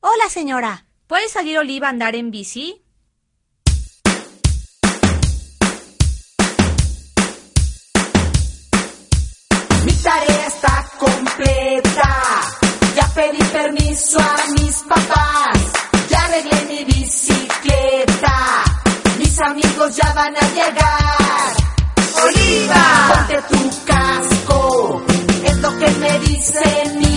Hola, señora. ¿Puede salir Oliva a andar en bici? Mi tarea está completa. Ya pedí permiso a mis papás. Ya arreglé mi bicicleta. Mis amigos ya van a llegar. ¡Oliva! Ponte tu casco. Es lo que me dice mi